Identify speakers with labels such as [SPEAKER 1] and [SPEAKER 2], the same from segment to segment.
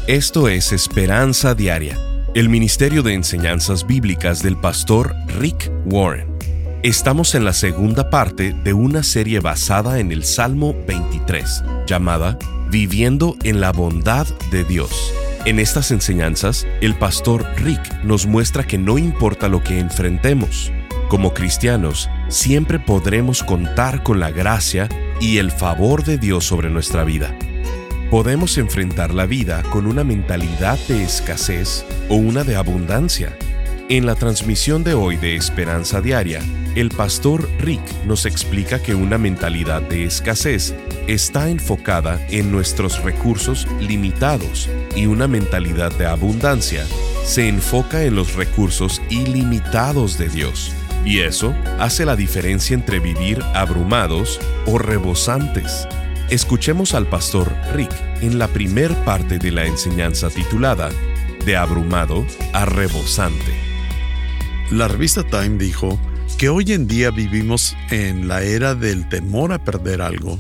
[SPEAKER 1] Esto es Esperanza Diaria, el Ministerio de Enseñanzas Bíblicas del pastor Rick Warren. Estamos en la segunda parte de una serie basada en el Salmo 23, llamada Viviendo en la Bondad de Dios. En estas enseñanzas, el pastor Rick nos muestra que no importa lo que enfrentemos, como cristianos, siempre podremos contar con la gracia y el favor de Dios sobre nuestra vida. Podemos enfrentar la vida con una mentalidad de escasez o una de abundancia. En la transmisión de hoy de Esperanza Diaria, el pastor Rick nos explica que una mentalidad de escasez está enfocada en nuestros recursos limitados y una mentalidad de abundancia se enfoca en los recursos ilimitados de Dios. Y eso hace la diferencia entre vivir abrumados o rebosantes. Escuchemos al pastor Rick en la primer parte de la enseñanza titulada De abrumado a rebosante.
[SPEAKER 2] La revista Time dijo que hoy en día vivimos en la era del temor a perder algo.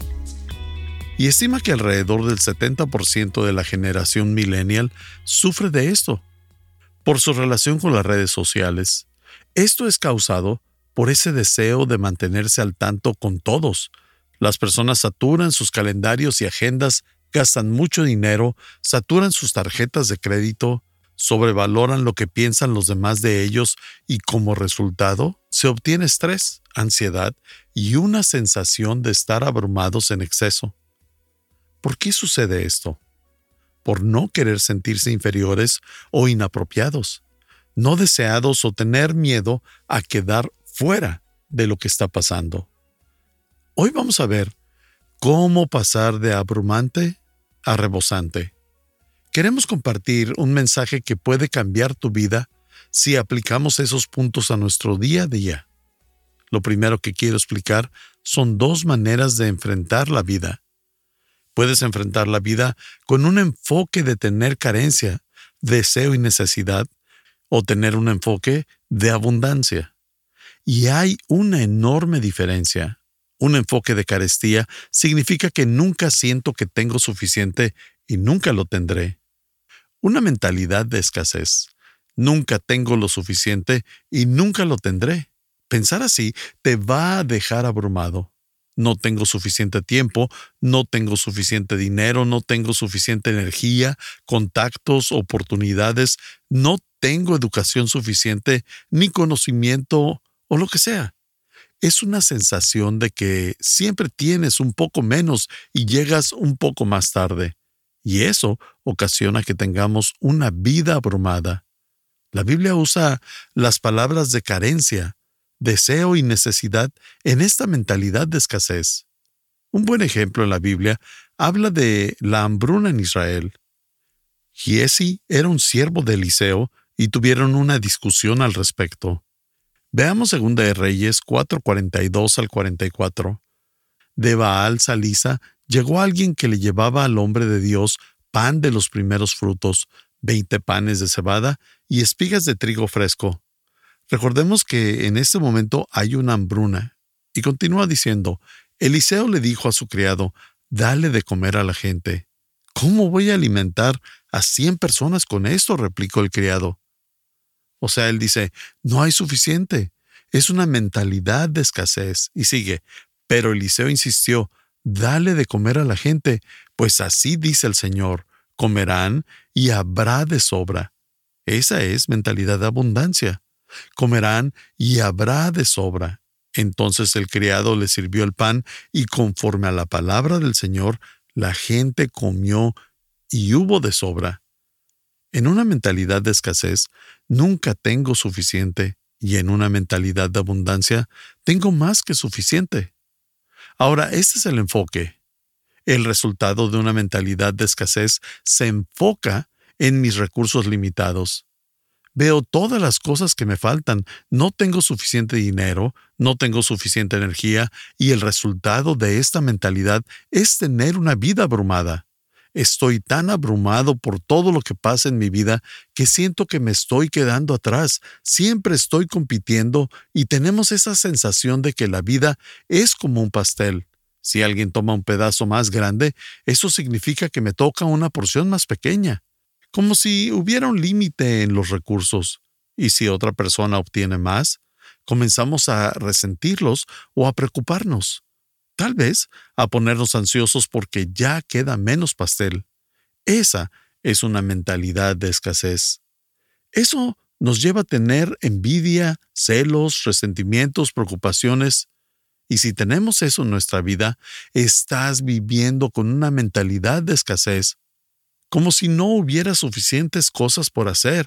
[SPEAKER 2] Y estima que alrededor del 70% de la generación millennial sufre de esto, por su relación con las redes sociales. Esto es causado por ese deseo de mantenerse al tanto con todos. Las personas saturan sus calendarios y agendas, gastan mucho dinero, saturan sus tarjetas de crédito, sobrevaloran lo que piensan los demás de ellos y como resultado se obtiene estrés, ansiedad y una sensación de estar abrumados en exceso. ¿Por qué sucede esto? Por no querer sentirse inferiores o inapropiados, no deseados o tener miedo a quedar fuera de lo que está pasando. Hoy vamos a ver cómo pasar de abrumante a rebosante. Queremos compartir un mensaje que puede cambiar tu vida si aplicamos esos puntos a nuestro día a día. Lo primero que quiero explicar son dos maneras de enfrentar la vida. Puedes enfrentar la vida con un enfoque de tener carencia, deseo y necesidad, o tener un enfoque de abundancia. Y hay una enorme diferencia. Un enfoque de carestía significa que nunca siento que tengo suficiente y nunca lo tendré. Una mentalidad de escasez. Nunca tengo lo suficiente y nunca lo tendré. Pensar así te va a dejar abrumado. No tengo suficiente tiempo, no tengo suficiente dinero, no tengo suficiente energía, contactos, oportunidades, no tengo educación suficiente, ni conocimiento o lo que sea. Es una sensación de que siempre tienes un poco menos y llegas un poco más tarde. Y eso ocasiona que tengamos una vida abrumada. La Biblia usa las palabras de carencia, deseo y necesidad en esta mentalidad de escasez. Un buen ejemplo en la Biblia habla de la hambruna en Israel. Giezi era un siervo de Eliseo y tuvieron una discusión al respecto. Veamos 2 de Reyes 4:42 al 44. De Baal Salisa llegó alguien que le llevaba al hombre de Dios pan de los primeros frutos, 20 panes de cebada y espigas de trigo fresco. Recordemos que en este momento hay una hambruna. Y continúa diciendo, Eliseo le dijo a su criado, dale de comer a la gente. ¿Cómo voy a alimentar a 100 personas con esto?, replicó el criado. O sea, él dice, no hay suficiente. Es una mentalidad de escasez. Y sigue, pero Eliseo insistió, dale de comer a la gente, pues así dice el Señor, comerán y habrá de sobra. Esa es mentalidad de abundancia. Comerán y habrá de sobra. Entonces el criado le sirvió el pan y conforme a la palabra del Señor, la gente comió y hubo de sobra. En una mentalidad de escasez, nunca tengo suficiente, y en una mentalidad de abundancia, tengo más que suficiente. Ahora, este es el enfoque. El resultado de una mentalidad de escasez se enfoca en mis recursos limitados. Veo todas las cosas que me faltan, no tengo suficiente dinero, no tengo suficiente energía, y el resultado de esta mentalidad es tener una vida abrumada. Estoy tan abrumado por todo lo que pasa en mi vida que siento que me estoy quedando atrás. Siempre estoy compitiendo y tenemos esa sensación de que la vida es como un pastel. Si alguien toma un pedazo más grande, eso significa que me toca una porción más pequeña. como si hubiera un límite en los recursos. Y si otra persona obtiene más, comenzamos a resentirlos o a preocuparnos. Tal vez a ponernos ansiosos porque ya queda menos pastel. Esa es una mentalidad de escasez. Eso nos lleva a tener envidia, celos, resentimientos, preocupaciones. Y si tenemos eso en nuestra vida, estás viviendo con una mentalidad de escasez, como si no hubiera suficientes cosas por hacer.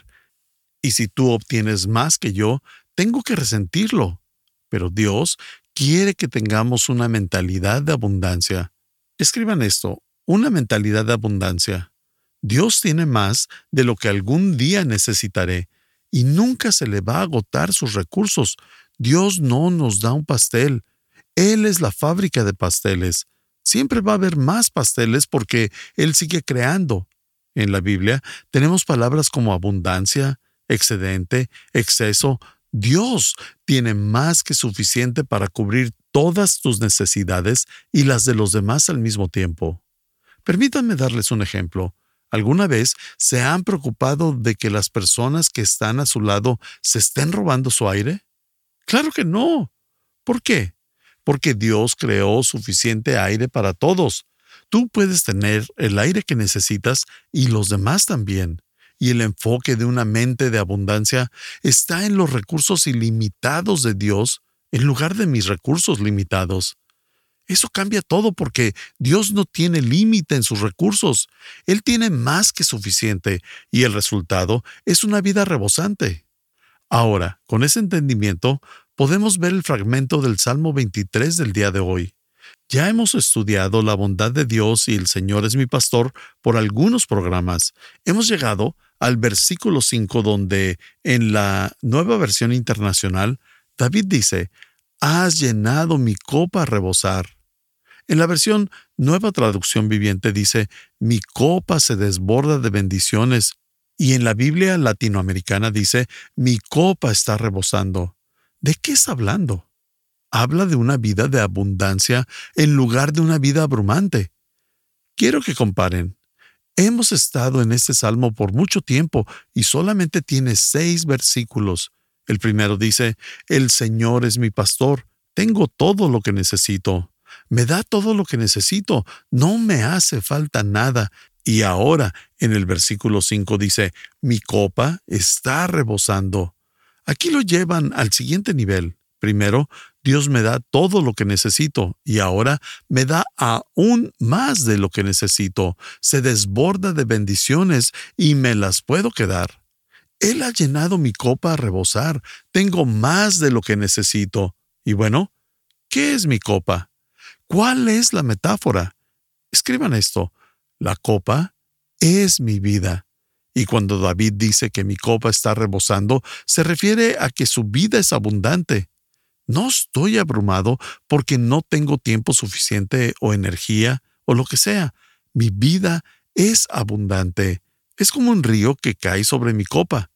[SPEAKER 2] Y si tú obtienes más que yo, tengo que resentirlo. Pero Dios quiere que tengamos una mentalidad de abundancia. Escriban esto, una mentalidad de abundancia. Dios tiene más de lo que algún día necesitaré y nunca se le va a agotar sus recursos. Dios no nos da un pastel. Él es la fábrica de pasteles. Siempre va a haber más pasteles porque Él sigue creando. En la Biblia tenemos palabras como abundancia, excedente, exceso. Dios tiene más que suficiente para cubrir todas tus necesidades y las de los demás al mismo tiempo. Permítanme darles un ejemplo. ¿Alguna vez se han preocupado de que las personas que están a su lado se estén robando su aire? Claro que no. ¿Por qué? Porque Dios creó suficiente aire para todos. Tú puedes tener el aire que necesitas y los demás también. Y el enfoque de una mente de abundancia está en los recursos ilimitados de Dios en lugar de mis recursos limitados. Eso cambia todo porque Dios no tiene límite en sus recursos. Él tiene más que suficiente y el resultado es una vida rebosante. Ahora, con ese entendimiento, podemos ver el fragmento del Salmo 23 del día de hoy. Ya hemos estudiado la bondad de Dios y el Señor es mi pastor por algunos programas. Hemos llegado al versículo 5 donde, en la Nueva Versión Internacional, David dice, «Has llenado mi copa a rebosar». En la versión Nueva Traducción Viviente dice, «Mi copa se desborda de bendiciones». Y en la Biblia latinoamericana dice, «Mi copa está rebosando». ¿De qué está hablando? Habla de una vida de abundancia en lugar de una vida abrumante. Quiero que comparen. Hemos estado en este salmo por mucho tiempo y solamente tiene 6 versículos. El primero dice, «El Señor es mi pastor, tengo todo lo que necesito». Me da todo lo que necesito, no me hace falta nada. Y ahora, en el versículo 5 dice, «Mi copa está rebosando». Aquí lo llevan al siguiente nivel. Primero, Dios me da todo lo que necesito y ahora me da aún más de lo que necesito. Se desborda de bendiciones y me las puedo quedar. Él ha llenado mi copa a rebosar. Tengo más de lo que necesito. Y bueno, ¿qué es mi copa? ¿Cuál es la metáfora? Escriban esto. La copa es mi vida. Y cuando David dice que mi copa está rebosando, se refiere a que su vida es abundante. No estoy abrumado porque no tengo tiempo suficiente o energía o lo que sea. Mi vida es abundante. Es como un río que cae sobre mi copa.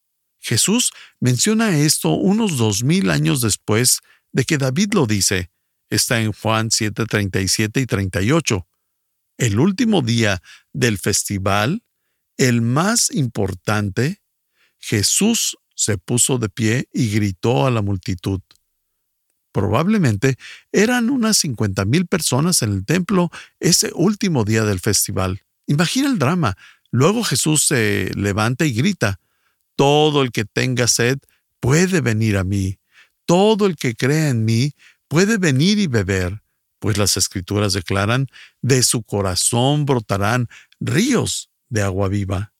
[SPEAKER 2] Jesús menciona esto unos 2000 años después de que David lo dice. Está en Juan 7:37 y 38. El último día del festival, el más importante, Jesús se puso de pie y gritó a la multitud. Probablemente eran unas 50,000 personas en el templo ese último día del festival. Imagina el drama. Luego Jesús se levanta y grita, «Todo el que tenga sed puede venir a mí. Todo el que crea en mí puede venir y beber, pues las Escrituras declaran, de su corazón brotarán ríos de agua viva».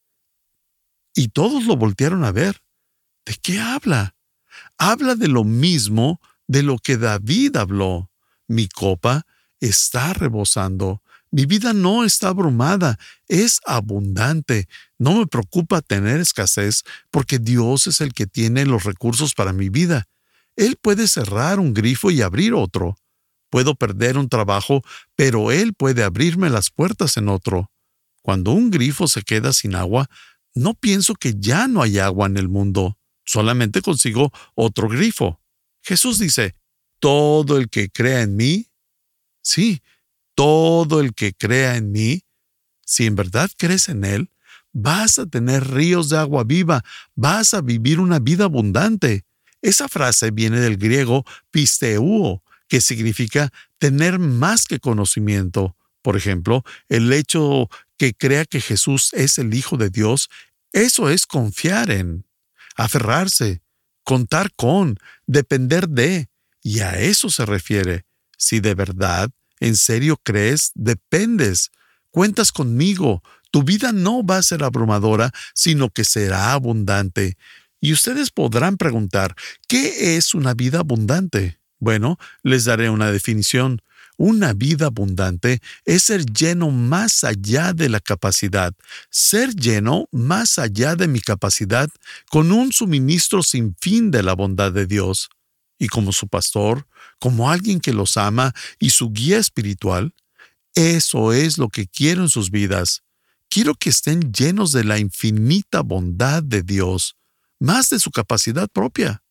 [SPEAKER 2] Y todos lo voltearon a ver. ¿De qué habla? Habla de lo mismo de lo que David habló. Mi copa está rebosando. Mi vida no está abrumada, es abundante. No me preocupa tener escasez porque Dios es el que tiene los recursos para mi vida. Él puede cerrar un grifo y abrir otro. Puedo perder un trabajo, pero Él puede abrirme las puertas en otro. Cuando un grifo se queda sin agua, no pienso que ya no hay agua en el mundo. Solamente consigo otro grifo. Jesús dice, «Todo el que crea en mí», sí, todo el que crea en mí, si en verdad crees en Él, vas a tener ríos de agua viva, vas a vivir una vida abundante. Esa frase viene del griego pisteuo, que significa tener más que conocimiento. Por ejemplo, el hecho que crea que Jesús es el Hijo de Dios, eso es confiar en, aferrarse, contar con, depender de, y a eso se refiere. Si de verdad, en serio crees, dependes, cuentas conmigo, tu vida no va a ser abrumadora, sino que será abundante. Y ustedes podrán preguntar, ¿qué es una vida abundante? Bueno, les daré una definición. Una vida abundante es ser lleno más allá de la capacidad, ser lleno más allá de mi capacidad, con un suministro sin fin de la bondad de Dios. Y como su pastor, como alguien que los ama y su guía espiritual, eso es lo que quiero en sus vidas. Quiero que estén llenos de la infinita bondad de Dios, más de su capacidad propia.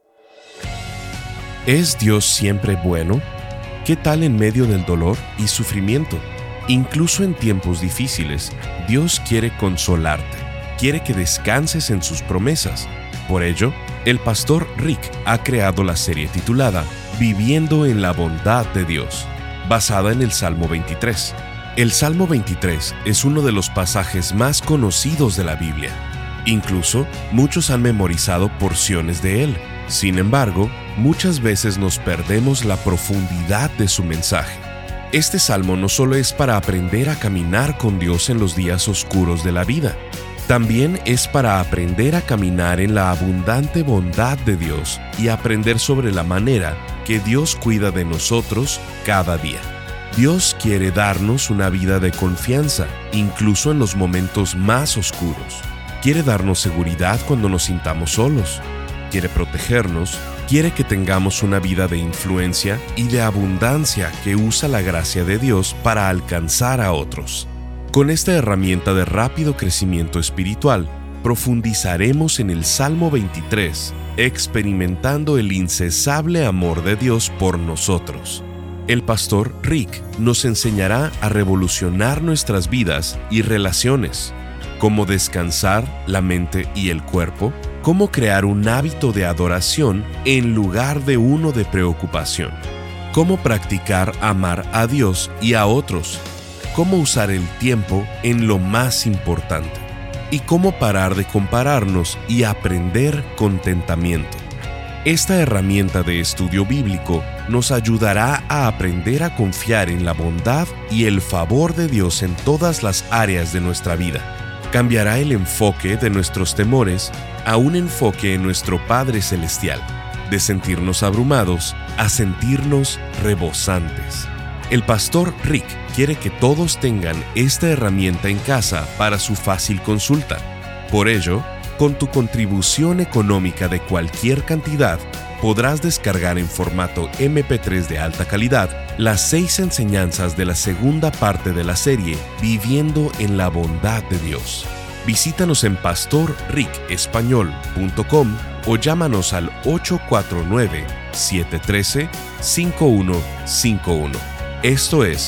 [SPEAKER 1] ¿Es Dios siempre bueno? ¿Qué tal en medio del dolor y sufrimiento? Incluso en tiempos difíciles, Dios quiere consolarte, quiere que descanses en sus promesas. Por ello, el pastor Rick ha creado la serie titulada Viviendo en la bondad de Dios, basada en el Salmo 23. El Salmo 23 es uno de los pasajes más conocidos de la Biblia. Incluso, muchos han memorizado porciones de él. Sin embargo, muchas veces nos perdemos la profundidad de su mensaje. Este salmo no solo es para aprender a caminar con Dios en los días oscuros de la vida, también es para aprender a caminar en la abundante bondad de Dios y aprender sobre la manera que Dios cuida de nosotros cada día. Dios quiere darnos una vida de confianza, incluso en los momentos más oscuros. Quiere darnos seguridad cuando nos sintamos solos. Quiere protegernos, quiere que tengamos una vida de influencia y de abundancia que usa la gracia de Dios para alcanzar a otros. Con esta herramienta de rápido crecimiento espiritual, profundizaremos en el Salmo 23, experimentando el incesable amor de Dios por nosotros. El pastor Rick nos enseñará a revolucionar nuestras vidas y relaciones, cómo descansar la mente y el cuerpo, cómo crear un hábito de adoración en lugar de uno de preocupación, cómo practicar amar a Dios y a otros, cómo usar el tiempo en lo más importante y cómo parar de compararnos y aprender contentamiento. Esta herramienta de estudio bíblico nos ayudará a aprender a confiar en la bondad y el favor de Dios en todas las áreas de nuestra vida. Cambiará el enfoque de nuestros temores a un enfoque en nuestro Padre Celestial, de sentirnos abrumados a sentirnos rebosantes. El pastor Rick quiere que todos tengan esta herramienta en casa para su fácil consulta. Por ello, con tu contribución económica de cualquier cantidad, podrás descargar en formato MP3 de alta calidad las 6 enseñanzas de la segunda parte de la serie Viviendo en la bondad de Dios. Visítanos en pastorricespañol.com o llámanos al 849-713-5151. Esto es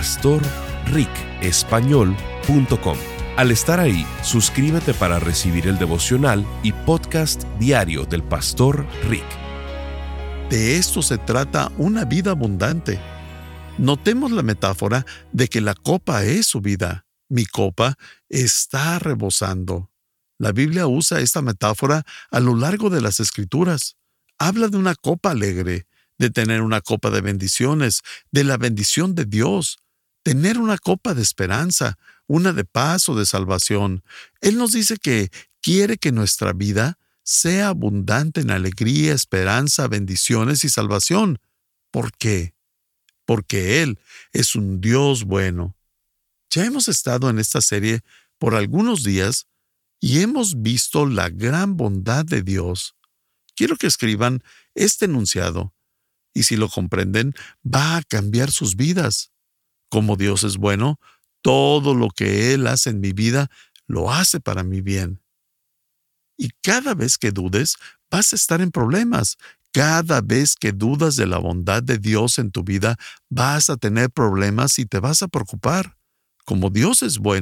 [SPEAKER 1] pastorricespañol.com. Al estar ahí, suscríbete para recibir el devocional y podcast diario del pastor Rick.
[SPEAKER 2] De esto se trata una vida abundante. Notemos la metáfora de que la copa es su vida. Mi copa está rebosando. La Biblia usa esta metáfora a lo largo de las Escrituras. Habla de una copa alegre, de tener una copa de bendiciones, de la bendición de Dios, tener una copa de esperanza, una de paz o de salvación. Él nos dice que quiere que nuestra vida sea abundante en alegría, esperanza, bendiciones y salvación. ¿Por qué? Porque Él es un Dios bueno. Ya hemos estado en esta serie por algunos días y hemos visto la gran bondad de Dios. Quiero que escriban este enunciado, y si lo comprenden, va a cambiar sus vidas. Como Dios es bueno, todo lo que Él hace en mi vida, lo hace para mi bien. Y cada vez que dudes, vas a estar en problemas. Cada vez que dudas de la bondad de Dios en tu vida, vas a tener problemas y te vas a preocupar. Como Dios es bueno,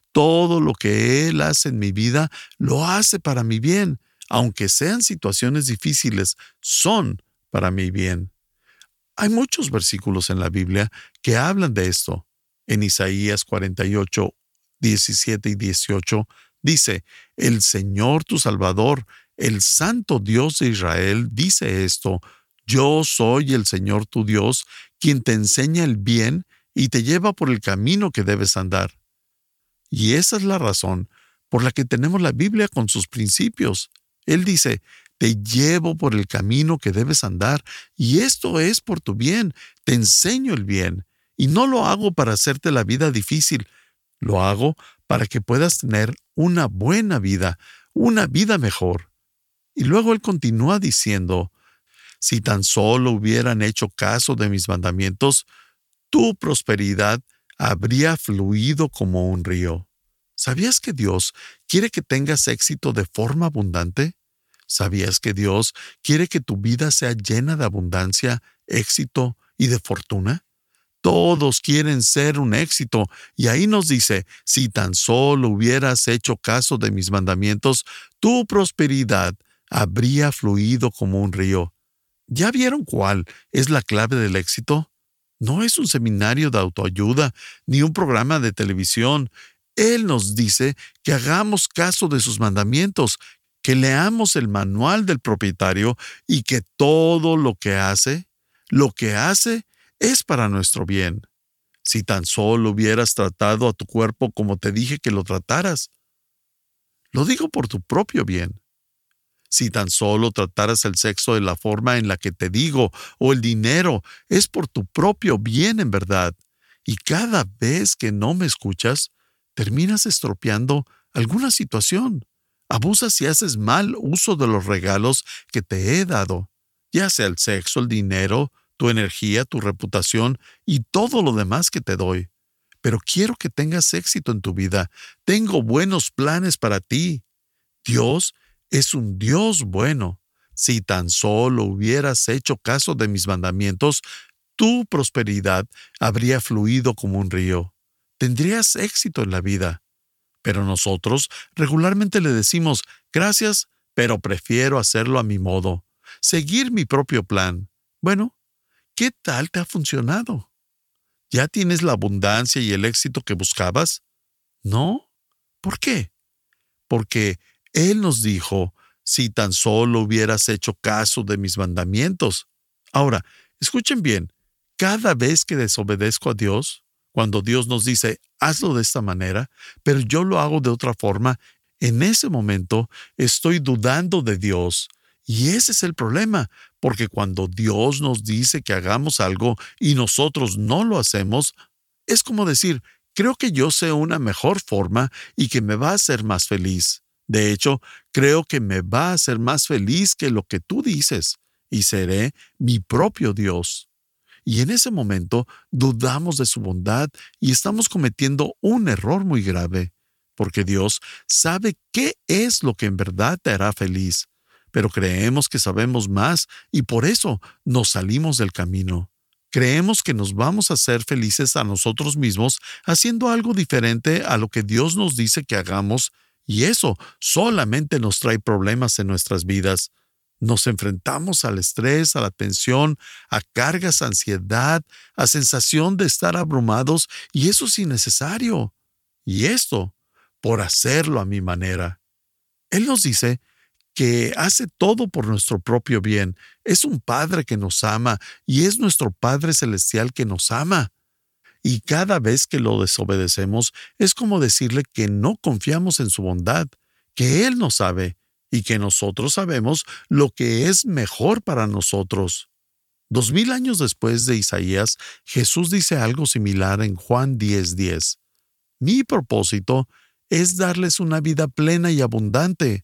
[SPEAKER 2] Todo lo que Él hace en mi vida, lo hace para mi bien. Aunque sean situaciones difíciles, son para mi bien. Hay muchos versículos en la Biblia que hablan de esto. En Isaías 48, 17 y 18, dice: El Señor tu Salvador, el Santo Dios de Israel, dice esto: Yo soy el Señor tu Dios, quien te enseña el bien y te lleva por el camino que debes andar. Y esa es la razón por la que tenemos la Biblia con sus principios. Él dice: te llevo por el camino que debes andar, y esto es por tu bien. Te enseño el bien, y no lo hago para hacerte la vida difícil. Lo hago para que puedas tener una buena vida, una vida mejor. Y luego él continúa diciendo: si tan solo hubieran hecho caso de mis mandamientos, tu prosperidad habría fluido como un río. ¿Sabías que Dios quiere que tengas éxito de forma abundante? ¿Sabías que Dios quiere que tu vida sea llena de abundancia, éxito y de fortuna? Todos quieren ser un éxito, y ahí nos dice: si tan solo hubieras hecho caso de mis mandamientos, tu prosperidad habría fluido como un río. ¿Ya vieron cuál es la clave del éxito? No es un seminario de autoayuda ni un programa de televisión. Él nos dice que hagamos caso de sus mandamientos, que leamos el manual del propietario y que todo lo que hace es para nuestro bien. Si tan solo hubieras tratado a tu cuerpo como te dije que lo trataras. Lo digo por tu propio bien. Si tan solo trataras el sexo de la forma en la que te digo, o el dinero, es por tu propio bien en verdad. Y cada vez que no me escuchas, terminas estropeando alguna situación. Abusas y haces mal uso de los regalos que te he dado, ya sea el sexo, el dinero, tu energía, tu reputación y todo lo demás que te doy. Pero quiero que tengas éxito en tu vida. Tengo buenos planes para ti. Dios es un Dios bueno. Si tan solo hubieras hecho caso de mis mandamientos, tu prosperidad habría fluido como un río. Tendrías éxito en la vida. Pero nosotros regularmente le decimos: gracias, pero prefiero hacerlo a mi modo, seguir mi propio plan. Bueno, ¿qué tal te ha funcionado? ¿Ya tienes la abundancia y el éxito que buscabas? ¿No? ¿Por qué? Porque Él nos dijo: si tan solo hubieras hecho caso de mis mandamientos. Ahora, escuchen bien, cada vez que desobedezco a Dios, cuando Dios nos dice: hazlo de esta manera, pero yo lo hago de otra forma, en ese momento estoy dudando de Dios. Y ese es el problema, porque cuando Dios nos dice que hagamos algo y nosotros no lo hacemos, es como decir: creo que yo sé una mejor forma y que me va a hacer más feliz. De hecho, creo que me va a hacer más feliz que lo que tú dices, y seré mi propio Dios. Y en ese momento dudamos de su bondad y estamos cometiendo un error muy grave, porque Dios sabe qué es lo que en verdad te hará feliz, pero creemos que sabemos más y por eso nos salimos del camino. Creemos que nos vamos a hacer felices a nosotros mismos haciendo algo diferente a lo que Dios nos dice que hagamos, y eso solamente nos trae problemas en nuestras vidas. Nos enfrentamos al estrés, a la tensión, a cargas, a ansiedad, a sensación de estar abrumados, y eso es innecesario. Y esto, por hacerlo a mi manera. Él nos dice que hace todo por nuestro propio bien. Es un Padre que nos ama, y es nuestro Padre Celestial que nos ama. Y cada vez que lo desobedecemos, es como decirle que no confiamos en su bondad, que Él no sabe, y que nosotros sabemos lo que es mejor para nosotros. 2000 años después de Isaías, Jesús dice algo similar en Juan 10:10. Mi propósito es darles una vida plena y abundante.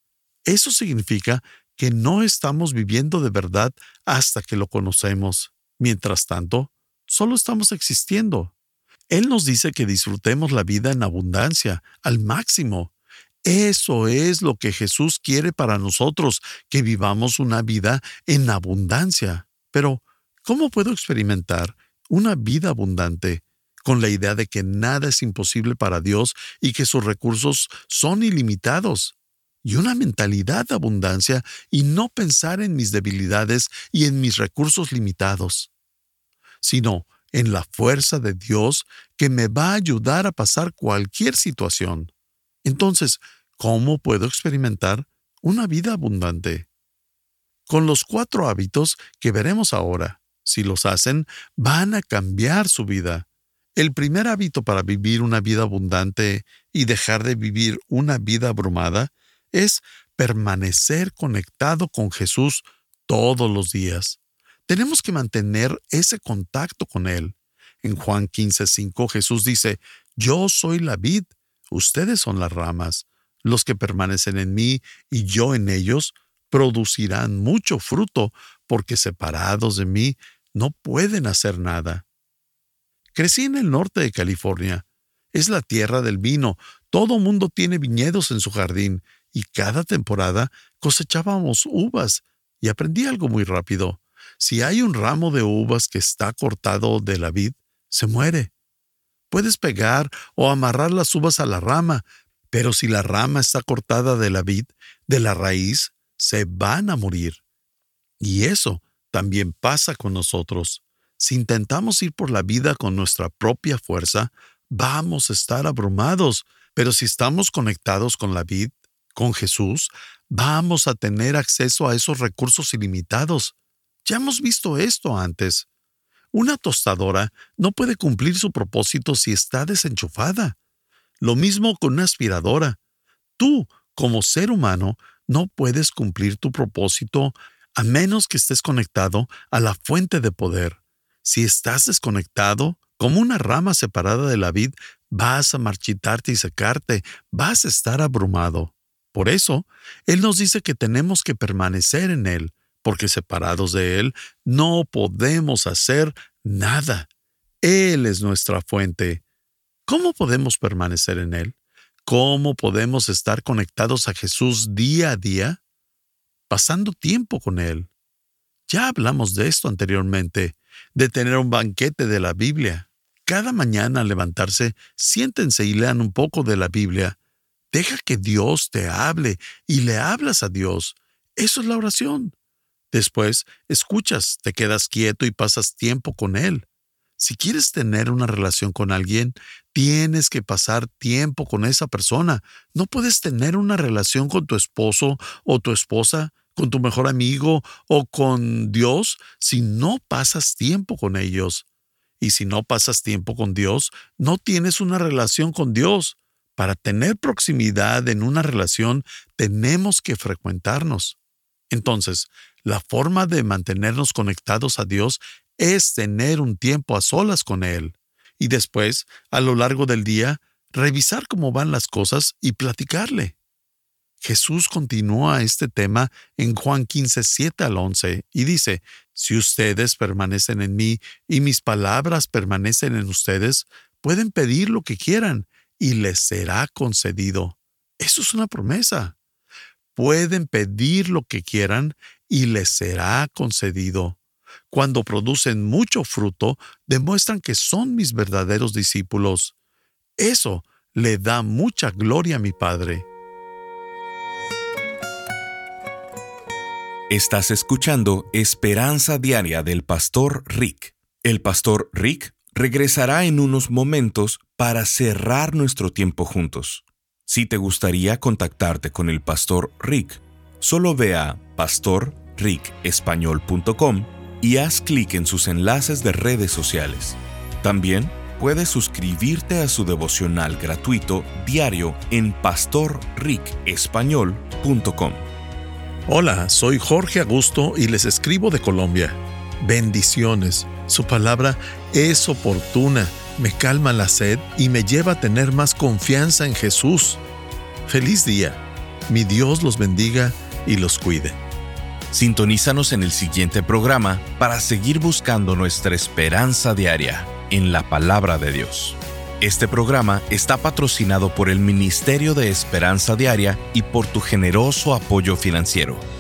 [SPEAKER 2] Eso significa que no estamos viviendo de verdad hasta que lo conocemos. Mientras tanto, solo estamos existiendo. Él nos dice que disfrutemos la vida en abundancia, al máximo. Eso es lo que Jesús quiere para nosotros, que vivamos una vida en abundancia. Pero, ¿cómo puedo experimentar una vida abundante? con la idea de que nada es imposible para Dios y que sus recursos son ilimitados, y una mentalidad de abundancia y no pensar en mis debilidades y en mis recursos limitados, sino en la fuerza de Dios que me va a ayudar a pasar cualquier situación. Entonces, ¿cómo puedo experimentar una vida abundante? Con los 4 hábitos que veremos ahora. Si los hacen, van a cambiar su vida. El primer hábito para vivir una vida abundante y dejar de vivir una vida abrumada es permanecer conectado con Jesús todos los días. Tenemos que mantener ese contacto con Él. En Juan 15:5 Jesús dice: «Yo soy la vid, ustedes son las ramas. Los que permanecen en mí y yo en ellos producirán mucho fruto, porque separados de mí no pueden hacer nada». Crecí en el norte de California. Es la tierra del vino. Todo mundo tiene viñedos en su jardín y cada temporada cosechábamos uvas. Y aprendí algo muy rápido. Si hay un ramo de uvas que está cortado de la vid, se muere. Puedes pegar o amarrar las uvas a la rama, pero si la rama está cortada de la vid, de la raíz, se van a morir. Y eso también pasa con nosotros. Si intentamos ir por la vida con nuestra propia fuerza, vamos a estar abrumados. Pero si estamos conectados con la vid, con Jesús, vamos a tener acceso a esos recursos ilimitados. Ya hemos visto esto antes. Una tostadora no puede cumplir su propósito si está desenchufada. Lo mismo con una aspiradora. Tú, como ser humano, no puedes cumplir tu propósito a menos que estés conectado a la fuente de poder. Si estás desconectado, como una rama separada de la vid, vas a marchitarte y secarte, vas a estar abrumado. Por eso, Él nos dice que tenemos que permanecer en Él, porque separados de Él no podemos hacer nada. Él es nuestra fuente. ¿Cómo podemos permanecer en Él? ¿Cómo podemos estar conectados a Jesús día a día? Pasando tiempo con Él. Ya hablamos de esto anteriormente, de tener un banquete de la Biblia. Cada mañana al levantarse, siéntense y lean un poco de la Biblia. Deja que Dios te hable y le hablas a Dios. Eso es la oración. Después, escuchas, te quedas quieto y pasas tiempo con Él. Si quieres tener una relación con alguien, tienes que pasar tiempo con esa persona. No puedes tener una relación con tu esposo o tu esposa, con tu mejor amigo o con Dios si no pasas tiempo con ellos. Y si no pasas tiempo con Dios, no tienes una relación con Dios. Para tener proximidad en una relación, tenemos que frecuentarnos. Entonces, la forma de mantenernos conectados a Dios es tener un tiempo a solas con Él. Y después, a lo largo del día, revisar cómo van las cosas y platicarle. Jesús continúa este tema en Juan 15:7-11 y dice: «Si ustedes permanecen en mí y mis palabras permanecen en ustedes, pueden pedir lo que quieran y les será concedido». Eso es una promesa. Pueden pedir lo que quieran y les será concedido. Cuando producen mucho fruto, demuestran que son mis verdaderos discípulos. Eso le da mucha gloria a mi Padre.
[SPEAKER 1] Estás escuchando Esperanza Diaria del Pastor Rick. El Pastor Rick regresará en unos momentos para cerrar nuestro tiempo juntos. Si te gustaría contactarte con el Pastor Rick, solo ve a pastorricespañol.com y haz clic en sus enlaces de redes sociales. También puedes suscribirte a su devocional gratuito diario en pastorricespañol.com.
[SPEAKER 2] Hola, soy Jorge Augusto y les escribo de Colombia. Bendiciones. Su palabra es oportuna, me calma la sed y me lleva a tener más confianza en Jesús. Feliz día. Mi Dios los bendiga y los cuide.
[SPEAKER 1] Sintonízanos en el siguiente programa para seguir buscando nuestra esperanza diaria en la Palabra de Dios. Este programa está patrocinado por el Ministerio de Esperanza Diaria y por tu generoso apoyo financiero.